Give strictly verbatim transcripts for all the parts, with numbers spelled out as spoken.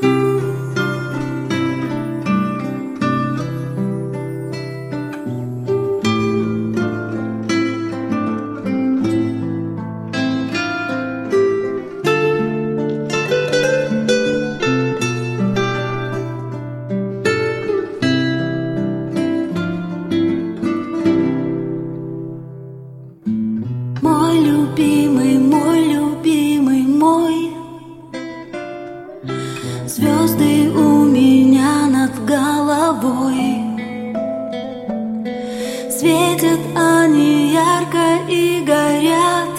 Мой любимый, мой любимый, мой. Звезды у меня над головой. Светят они ярко и горят.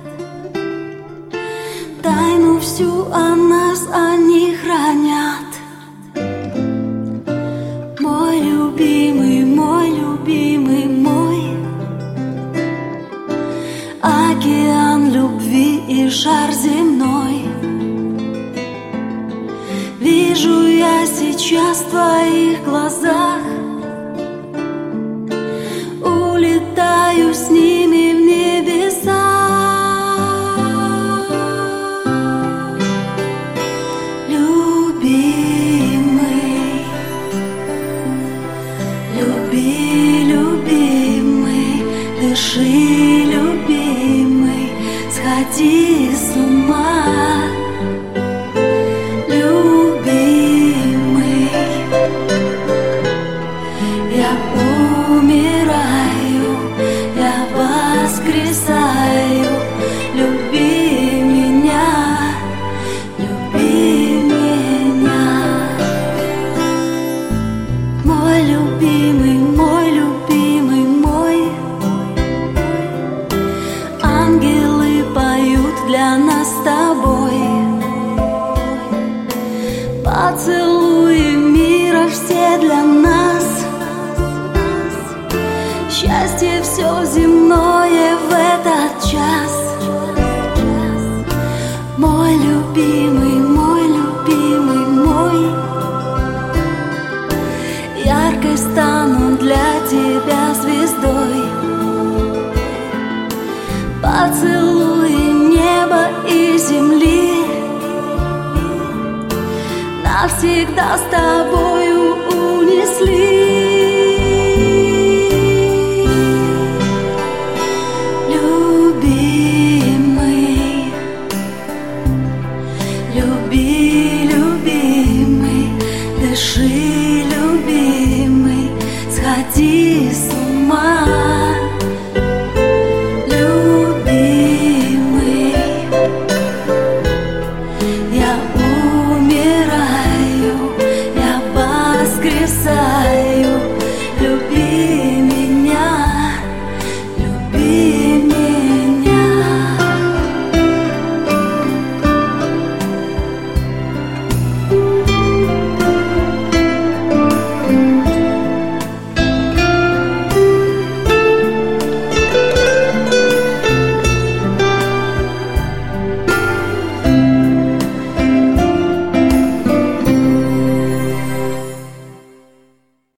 Тайну всю о нас они хранят. Мой любимый, мой любимый, мой. Океан любви и шар земной. Вижу я сейчас в твоих глазах. Улетаю с ними в небеса. Любимый, люби, любимый, дыши, любимый, сходи с ума. Любимый, я умираю, я воскресаю. Люби меня, люби меня. Мой любимый, мой любимый, мой. Ангелы поют для нас с тобой. Поцелуи мира все для нас. Счастье все земное в этот час. Мой любимый, мой любимый, мой. Яркой стану для тебя звездой. Поцелуи неба и земли навсегда с тобою унесли.